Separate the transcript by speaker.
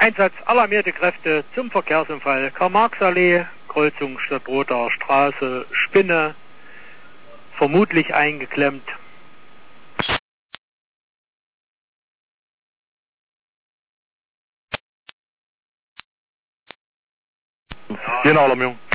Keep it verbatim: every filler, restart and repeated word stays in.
Speaker 1: Einsatz alarmierte Kräfte zum Verkehrsunfall Karl-Marx-Allee, Kreuzung Stadtroter Straße, Spinne, vermutlich eingeklemmt.
Speaker 2: Hier eine Alarmierung.